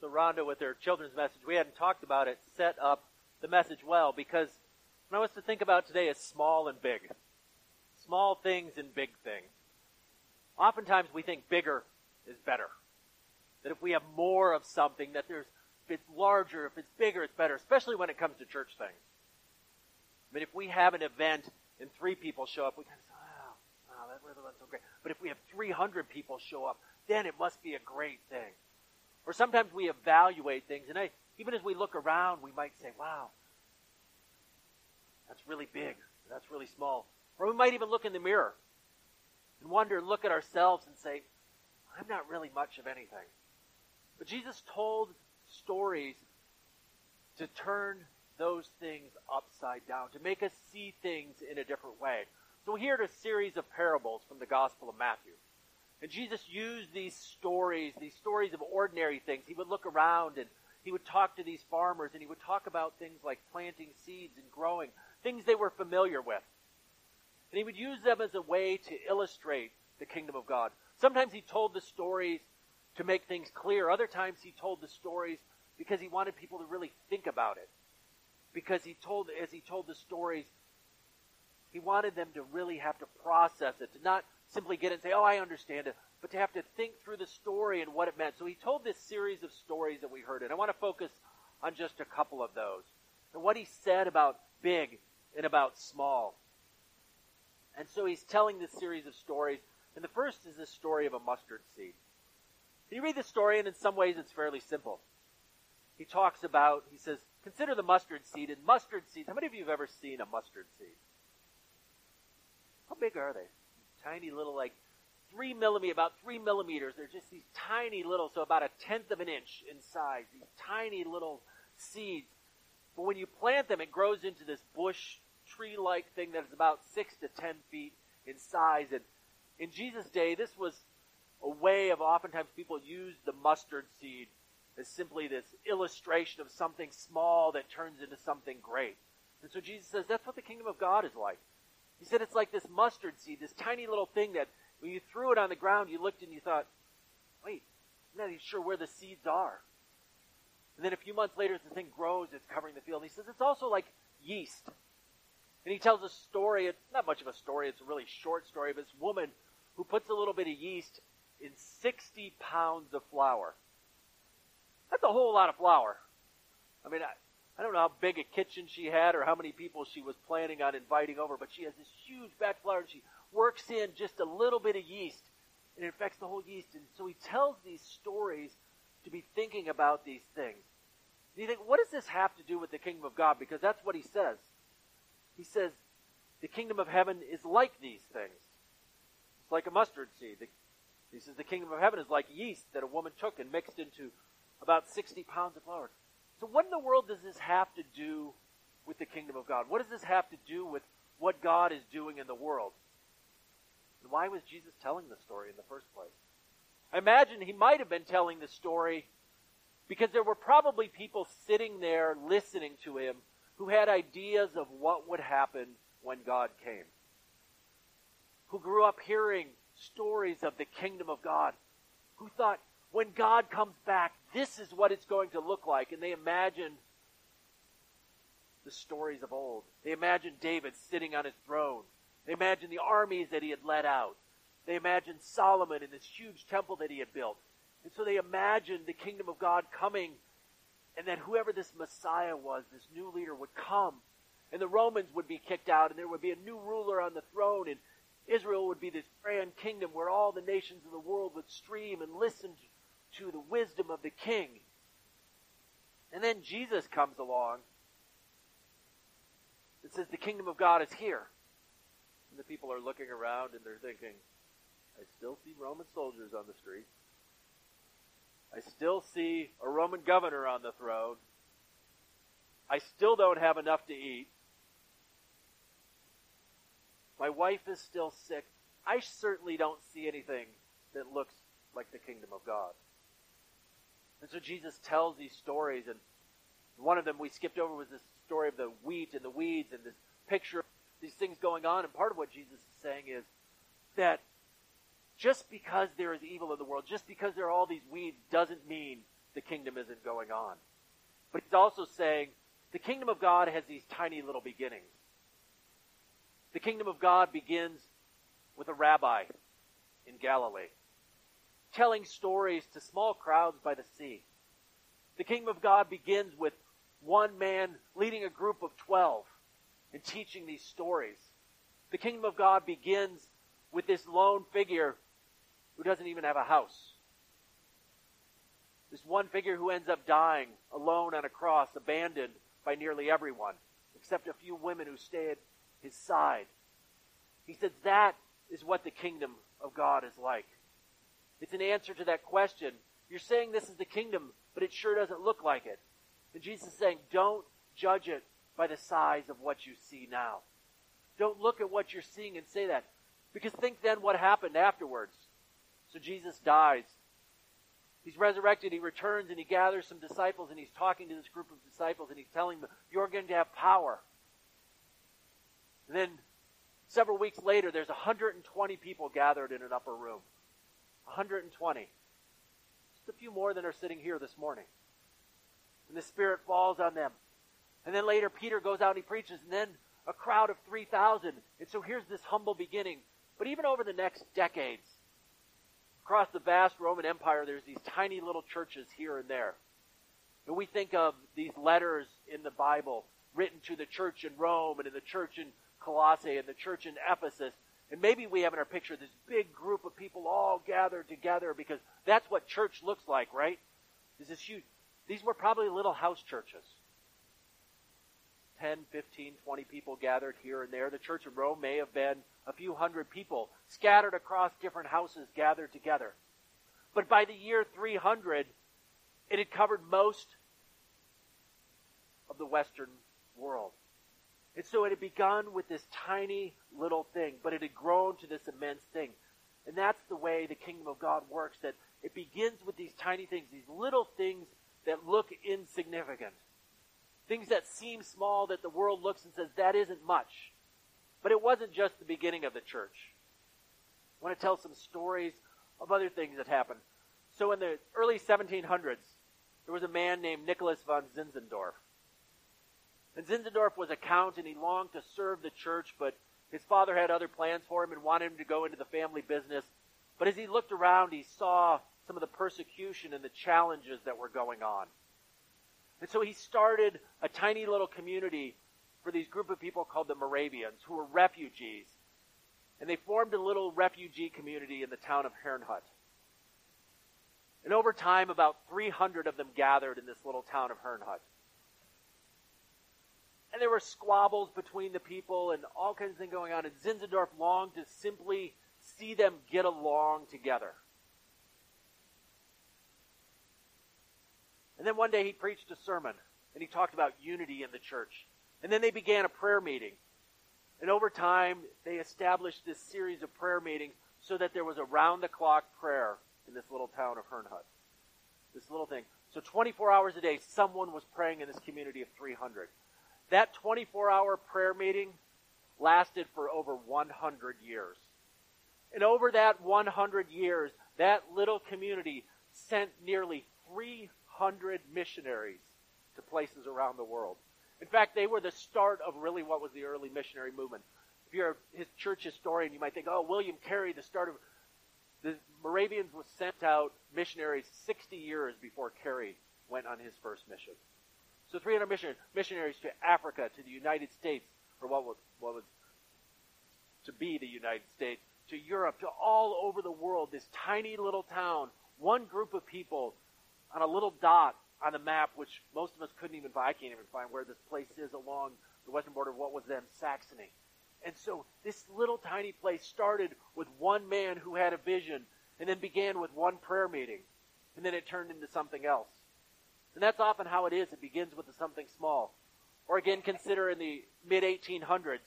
Sister Rhonda with her children's message, we hadn't talked about it, set up the message well, because what I want us to think about today is small and big. Small things and big things. Oftentimes we think bigger is better. That if we have more of something, that if it's larger, if it's bigger, it's better, especially when it comes to church things. I mean, if we have an event and 3 people show up, we kind of say, wow, that really wasn't so great. But if we have 300 people show up, then it must be a great thing. Or sometimes we evaluate things, and even as we look around, we might say, wow, that's really big, that's really small. Or we might even look in the mirror and look at ourselves and say, I'm not really much of anything. But Jesus told stories to turn those things upside down, to make us see things in a different way. So we heard a series of parables from the Gospel of Matthew. And Jesus used these stories of ordinary things. He would look around and he would talk to these farmers and he would talk about things like planting seeds and growing, things they were familiar with. And he would use them as a way to illustrate the kingdom of God. Sometimes he told the stories to make things clear. Other times he told the stories because he wanted people to really think about it. Because as he told the stories, he wanted them to really have to process it, to not simply get it and say, oh, I understand it, but to have to think through the story and what it meant. So he told this series of stories that we heard, and I want to focus on just a couple of those. And what he said about big and about small. And so he's telling this series of stories, and the first is this story of a mustard seed. You read the story, and in some ways it's fairly simple. He says, consider the mustard seed, and mustard seeds, how many of you have ever seen a mustard seed? How big are they? Tiny little, like about 3 millimeters. They're just these tiny little, so about 1/10 of an inch in size. These tiny little seeds. But when you plant them, it grows into this bush, tree-like thing that is about 6 to 10 feet in size. And in Jesus' day, this was a way of oftentimes people used the mustard seed as simply this illustration of something small that turns into something great. And so Jesus says that's what the kingdom of God is like. He said it's like this mustard seed, this tiny little thing that when you threw it on the ground, you looked and you thought, wait, I'm not even sure where the seeds are. And then a few months later, as the thing grows, it's covering the field. And he says it's also like yeast. And he tells a story. It's not much of a story. It's a really short story of this woman who puts a little bit of yeast in 60 pounds of flour. That's a whole lot of flour. I mean, I don't know how big a kitchen she had or how many people she was planning on inviting over, but she has this huge batch of flour and she works in just a little bit of yeast and it affects the whole yeast. And so he tells these stories to be thinking about these things. And you think, what does this have to do with the kingdom of God? Because that's what he says. He says, the kingdom of heaven is like these things. It's like a mustard seed. He says the kingdom of heaven is like yeast that a woman took and mixed into about 60 pounds of flour. So what in the world does this have to do with the kingdom of God? What does this have to do with what God is doing in the world? And why was Jesus telling the story in the first place? I imagine he might have been telling the story because there were probably people sitting there listening to him who had ideas of what would happen when God came. Who grew up hearing stories of the kingdom of God. Who thought, when God comes back, this is what it's going to look like. And they imagined the stories of old. They imagined David sitting on his throne. They imagined the armies that he had led out. They imagined Solomon in this huge temple that he had built. And so they imagined the kingdom of God coming, and that whoever this Messiah was, this new leader, would come. And the Romans would be kicked out, and there would be a new ruler on the throne, and Israel would be this grand kingdom where all the nations of the world would stream and listen to the wisdom of the king. And then Jesus comes along and says the kingdom of God is here. And the people are looking around and they're thinking, I still see Roman soldiers on the street. I still see a Roman governor on the throne. I still don't have enough to eat. My wife is still sick. I certainly don't see anything that looks like the kingdom of God. And so Jesus tells these stories, and one of them we skipped over was this story of the wheat and the weeds and this picture of these things going on. And part of what Jesus is saying is that just because there is evil in the world, just because there are all these weeds, doesn't mean the kingdom isn't going on. But he's also saying the kingdom of God has these tiny little beginnings. The kingdom of God begins with a rabbi in Galilee, telling stories to small crowds by the sea. The kingdom of God begins with one man leading a group of 12 and teaching these stories. The kingdom of God begins with this lone figure who doesn't even have a house. This one figure who ends up dying alone on a cross, abandoned by nearly everyone, except a few women who stay at his side. He says that is what the kingdom of God is like. It's an answer to that question. You're saying this is the kingdom, but it sure doesn't look like it. And Jesus is saying, don't judge it by the size of what you see now. Don't look at what you're seeing and say that. Because think then what happened afterwards. So Jesus dies. He's resurrected, he returns, and he gathers some disciples, and he's talking to this group of disciples, and he's telling them, you're going to have power. And then several weeks later, there's 120 people gathered in an upper room. 120. Just a few more than are sitting here this morning. And the Spirit falls on them. And then later, Peter goes out and he preaches, and then a crowd of 3,000. And so here's this humble beginning. But even over the next decades, across the vast Roman Empire, there's these tiny little churches here and there. And we think of these letters in the Bible written to the church in Rome and in the church in Colossae and the church in Ephesus. And maybe we have in our picture this big group of people all gathered together because that's what church looks like, right? This is huge. These were probably little house churches. 10, 15, 20 people gathered here and there. The church in Rome may have been a few hundred people scattered across different houses gathered together. But by the year 300, it had covered most of the Western world. And so it had begun with this tiny little thing, but it had grown to this immense thing. And that's the way the kingdom of God works, that it begins with these tiny things, these little things that look insignificant. Things that seem small, that the world looks and says, that isn't much. But it wasn't just the beginning of the church. I want to tell some stories of other things that happened. So in the early 1700s, there was a man named Nicholas von Zinzendorf. And Zinzendorf was a count, and he longed to serve the church, but his father had other plans for him and wanted him to go into the family business. But as he looked around, he saw some of the persecution and the challenges that were going on. And so he started a tiny little community for these group of people called the Moravians, who were refugees. And they formed a little refugee community in the town of Herrnhut. And over time, about 300 of them gathered in this little town of Herrnhut. And there were squabbles between the people and all kinds of things going on. And Zinzendorf longed to simply see them get along together. And then one day he preached a sermon, and he talked about unity in the church. And then they began a prayer meeting. And over time, they established this series of prayer meetings so that there was a round-the-clock prayer in this little town of Herrnhut. This little thing. So 24 hours a day, someone was praying in this community of 300. That 24-hour prayer meeting lasted for over 100 years. And over that 100 years, that little community sent nearly 300 missionaries to places around the world. In fact, they were the start of really what was the early missionary movement. If you're a church historian, you might think, oh, William Carey, the start of... The Moravians was sent out missionaries 60 years before Carey went on his first mission. So 300 missionaries to Africa, to the United States, or what was to be the United States, to Europe, to all over the world, this tiny little town, one group of people on a little dot on the map, which most of us couldn't even find. I can't even find where this place is along the western border of what was then Saxony. And so this little tiny place started with one man who had a vision, and then began with one prayer meeting, and then it turned into something else. And that's often how it is. It begins with something small. Or again, consider in the mid-1800s,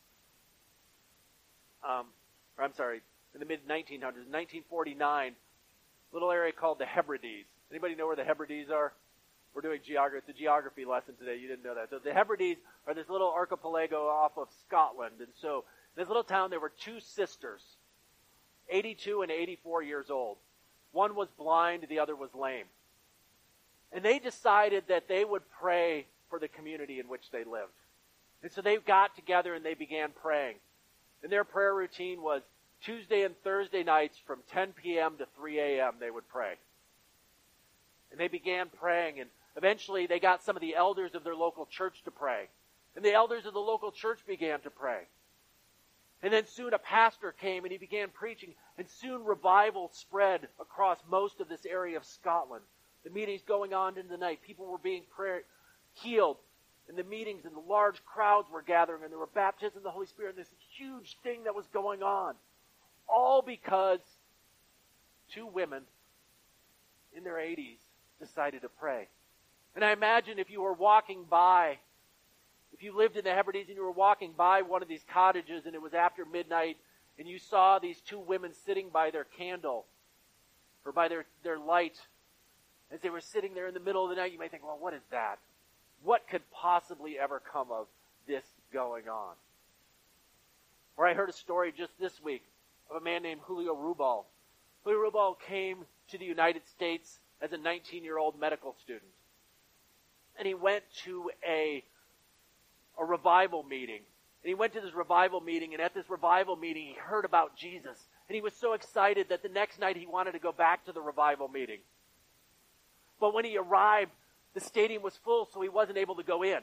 in the mid-1900s, 1949, a little area called the Hebrides. Anybody know where the Hebrides are? We're doing geography. It's a geography lesson today. You didn't know that. So the Hebrides are this little archipelago off of Scotland. And so in this little town, there were two sisters, 82 and 84 years old. One was blind, the other was lame. And they decided that they would pray for the community in which they lived. And so they got together and they began praying. And their prayer routine was Tuesday and Thursday nights from 10 p.m. to 3 a.m. they would pray. And they began praying, and eventually they got some of the elders of their local church to pray. And the elders of the local church began to pray. And then soon a pastor came and he began preaching, and soon revival spread across most of this area of Scotland. The meetings going on into the night, people were being healed. In the meetings, and the large crowds were gathering, and there were baptisms of the Holy Spirit, and this huge thing that was going on. All because two women in their 80s decided to pray. And I imagine if you were walking by, if you lived in the Hebrides and you were walking by one of these cottages and it was after midnight, and you saw these two women sitting by their candle, or by their light, as they were sitting there in the middle of the night, you might think, well, what is that? What could possibly ever come of this going on? Or I heard a story just this week of a man named Julio Rubal. Julio Rubal came to the United States as a 19-year-old medical student. And he went to a revival meeting. And he went to this revival meeting, and at this revival meeting, he heard about Jesus. And he was so excited that the next night he wanted to go back to the revival meeting. But when he arrived, the stadium was full, so he wasn't able to go in.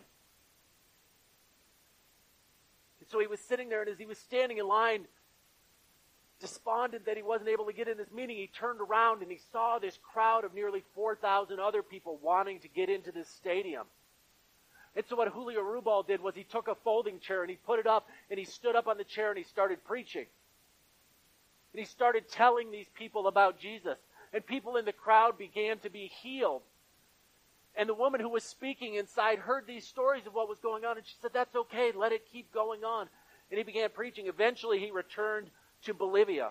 And so he was sitting there, and as he was standing in line, despondent that he wasn't able to get in this meeting, he turned around and he saw this crowd of nearly 4,000 other people wanting to get into this stadium. And so what Julio Rubal did was he took a folding chair and he put it up, and he stood up on the chair and he started preaching. And he started telling these people about Jesus. And people in the crowd began to be healed. And the woman who was speaking inside heard these stories of what was going on, and she said, that's okay, let it keep going on. And he began preaching. Eventually he returned to Bolivia.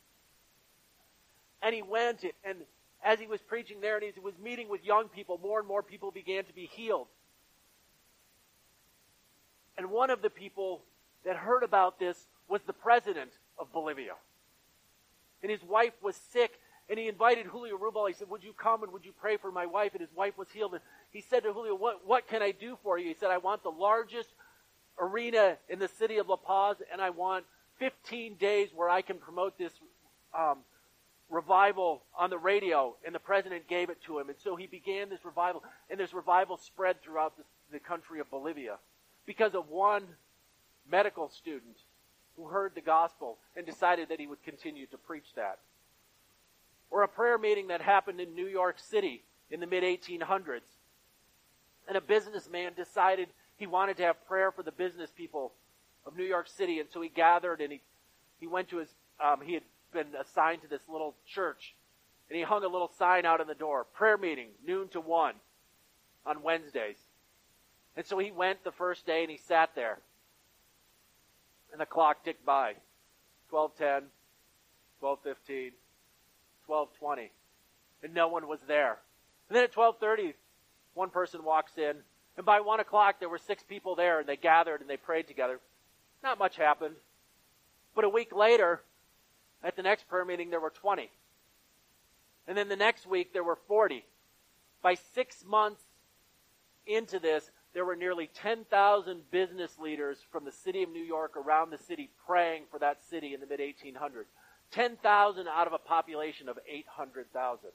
And he went, and as he was preaching there and he was meeting with young people, more and more people began to be healed. And one of the people that heard about this was the president of Bolivia. And his wife was sick. And he invited Julio Rubal. He said, would you come and would you pray for my wife? And his wife was healed. And he said to Julio, what can I do for you? He said, I want the largest arena in the city of La Paz, and I want 15 days where I can promote this revival on the radio. And the president gave it to him. And so he began this revival. And this revival spread throughout the country of Bolivia because of one medical student who heard the gospel and decided that he would continue to preach that. Or a prayer meeting that happened in New York City in the mid-1800s. And a businessman decided he wanted to have prayer for the business people of New York City. And so he gathered and he went to his, he had been assigned to this little church. And he hung a little sign out on the door, prayer meeting, noon to 1 on Wednesdays. And so he went the first day and he sat there. And the clock ticked by. 12:10, 12:15. 12:20, and no one was there. And then at 12:30, one person walks in, and by 1 o'clock there were 6 people there, and they gathered and they prayed together. Not much happened. But a week later, at the next prayer meeting, there were 20. And then the next week, there were 40. By 6 months into this, there were nearly 10,000 business leaders from the city of New York around the city praying for that city in the mid-1800s. 10,000 out of a population of 800,000.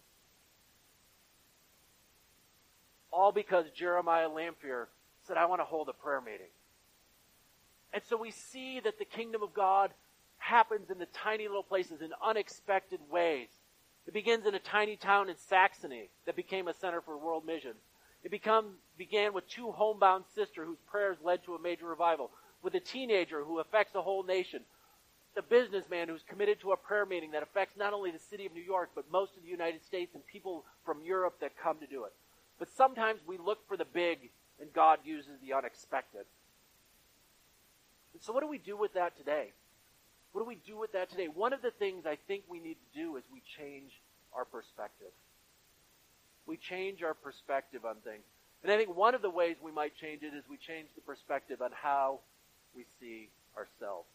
All because Jeremiah Lamphere said, I want to hold a prayer meeting. And so we see that the kingdom of God happens in the tiny little places in unexpected ways. It begins in a tiny town in Saxony that became a center for world mission. It began with 2 homebound sisters whose prayers led to a major revival, with a teenager who affects a whole nation, the businessman who's committed to a prayer meeting that affects not only the city of New York, but most of the United States and people from Europe that come to do it. But sometimes we look for the big, and God uses the unexpected. And so what do we do with that today? What do we do with that today? One of the things I think we need to do is we change our perspective. We change our perspective on things. And I think one of the ways we might change it is we change the perspective on how we see ourselves.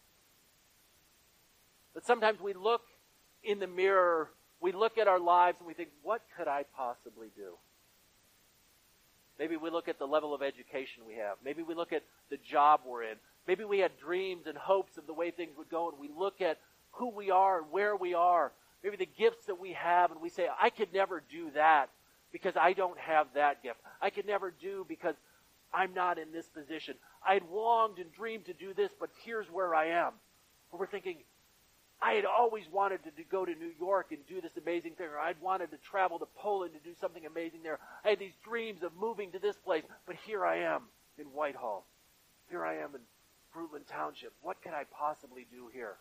But sometimes we look in the mirror, we look at our lives and we think, what could I possibly do? Maybe we look at the level of education we have. Maybe we look at the job we're in. Maybe we had dreams and hopes of the way things would go, and we look at who we are and where we are. Maybe the gifts that we have, and we say, I could never do that because I don't have that gift. I could never do because I'm not in this position. I had longed and dreamed to do this, but here's where I am. Or we're thinking, I had always wanted to go to New York and do this amazing thing, or I'd wanted to travel to Poland to do something amazing there. I had these dreams of moving to this place, but here I am in Whitehall. Here I am in Fruitland Township. What can I possibly do here?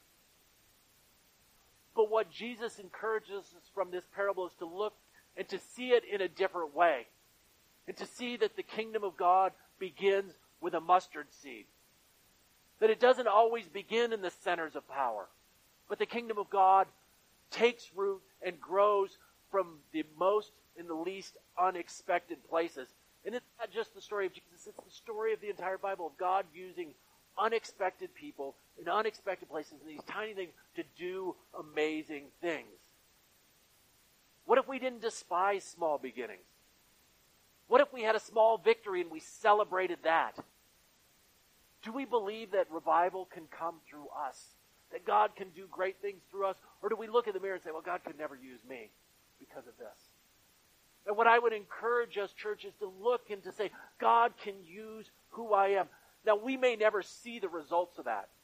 But what Jesus encourages us from this parable is to look and to see it in a different way. And to see that the kingdom of God begins with a mustard seed. That it doesn't always begin in the centers of power. But the kingdom of God takes root and grows from the most and the least unexpected places. And it's not just the story of Jesus, it's the story of the entire Bible, of God using unexpected people in unexpected places and these tiny things to do amazing things. What if we didn't despise small beginnings? What if we had a small victory and we celebrated that? Do we believe that revival can come through us? That God can do great things through us? Or do we look in the mirror and say, well, God could never use me because of this? And what I would encourage us, church, is to look and to say, God can use who I am. Now, we may never see the results of that.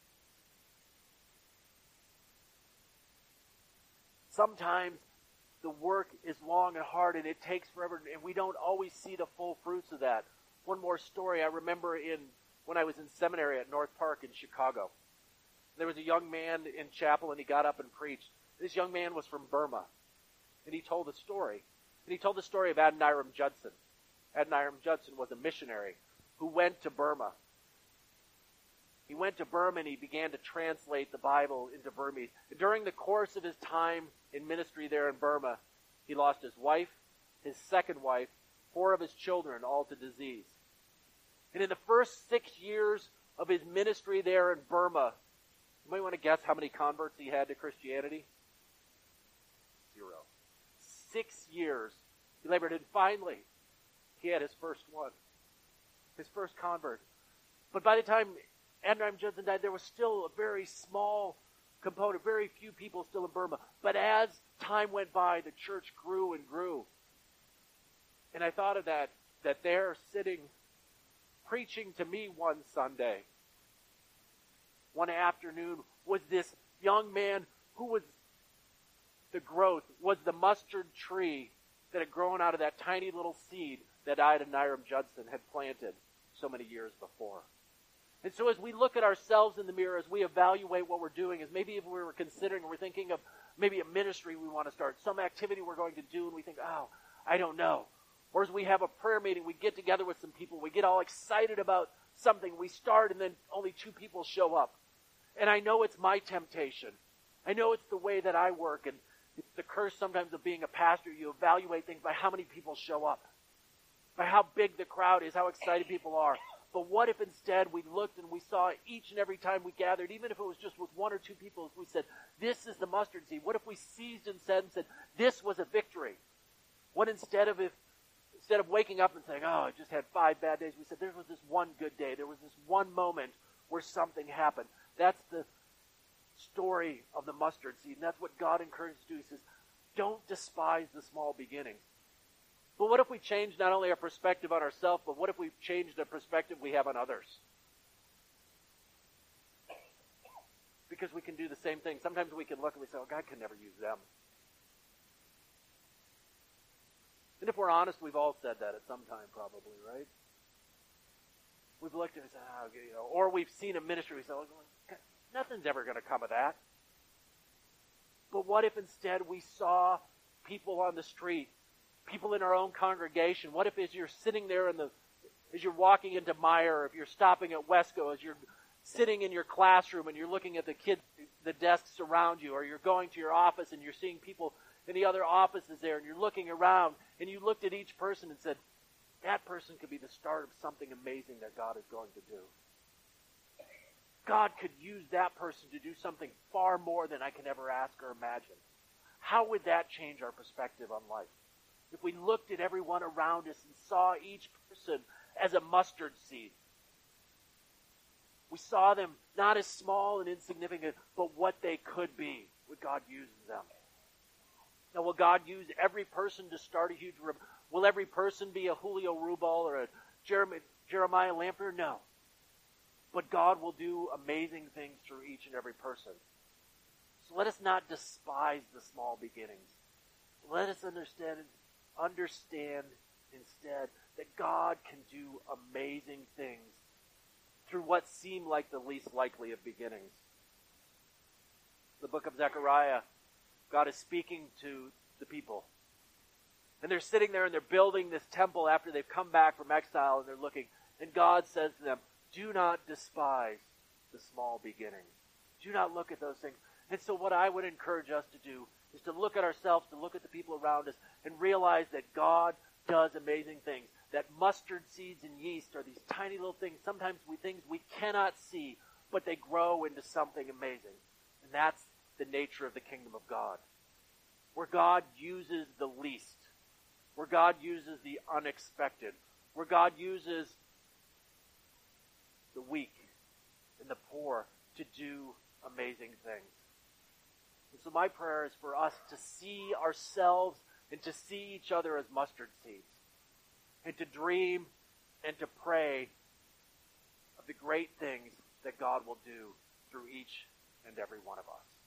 Sometimes the work is long and hard and it takes forever, and we don't always see the full fruits of that. One more story I remember when I was in seminary at North Park in Chicago. There was a young man in chapel, and he got up and preached. This young man was from Burma, and he told a story. And he told the story of Adoniram Judson. Adoniram Judson was a missionary who went to Burma. He went to Burma and he began to translate the Bible into Burmese. And during the course of his time in ministry there in Burma, he lost his wife, his second wife, 4 of his children, all to disease. And in the first 6 years of his ministry there in Burma, you might want to guess how many converts he had to Christianity? 0. 6 years he labored, and finally he had his first one, his first convert. But by the time Adoniram Judson died, there was still a very small component, very few people still in Burma. But as time went by, the church grew and grew. And I thought of that they're sitting, preaching to me one Sunday, one afternoon, was this young man who was the growth, was the mustard tree that had grown out of that tiny little seed that Adoniram Judson had planted so many years before. And so as we look at ourselves in the mirror, as we evaluate what we're doing, as maybe if we were considering, we're thinking of maybe a ministry we want to start, some activity we're going to do, and we think, oh, I don't know. Or as we have a prayer meeting, we get together with some people, we get all excited about something, we start, and then only 2 people show up. And I know it's my temptation. I know it's the way that I work, and it's the curse sometimes of being a pastor. You evaluate things by how many people show up, by how big the crowd is, how excited people are. But what if instead we looked and we saw each and every time we gathered, even if it was just with 1 or 2 people, we said, this is the mustard seed. What if we seized and said, this was a victory? What instead of waking up and saying, oh, I just had 5 bad days, we said, there was this one good day. There was this one moment where something happened. That's the story of the mustard seed. And that's what God encourages us to do. He says, don't despise the small beginnings. But what if we change not only our perspective on ourselves, but what if we change the perspective we have on others? Because we can do the same thing. Sometimes we can look and we say, oh, God can never use them. And if we're honest, we've all said that at some time probably, right? We've looked and said, oh, or we've seen a ministry, we say, oh, nothing's ever going to come of that. But what if instead we saw people on the street, people in our own congregation? What if as you're sitting there as you're walking into Meyer, or if you're stopping at Wesco, as you're sitting in your classroom and you're looking at the kids, the desks around you, or you're going to your office and you're seeing people in the other offices there, and you're looking around and you looked at each person and said, that person could be the start of something amazing that God is going to do. God could use that person to do something far more than I can ever ask or imagine. How would that change our perspective on life? if we looked at everyone around us and saw each person as a mustard seed. We saw them not as small and insignificant, but what they could be when God uses them. Now, will God use every person to start a huge revival? Will every person be a Julio Rubal or a Jeremiah Lamper? No. But God will do amazing things through each and every person. So let us not despise the small beginnings. Let us understand instead that God can do amazing things through what seem like the least likely of beginnings. The book of Zechariah, God is speaking to the people. And they're sitting there and they're building this temple after they've come back from exile, and they're looking. And God says to them, do not despise the small beginnings. Do not look at those things. And so what I would encourage us to do is to look at ourselves, to look at the people around us, and realize that God does amazing things. That mustard seeds and yeast are these tiny little things, sometimes things we cannot see, but they grow into something amazing. And that's the nature of the kingdom of God, where God uses the least, where God uses the unexpected, where God uses the weak and the poor to do amazing things. And so my prayer is for us to see ourselves and to see each other as mustard seeds, and to dream and to pray of the great things that God will do through each and every one of us.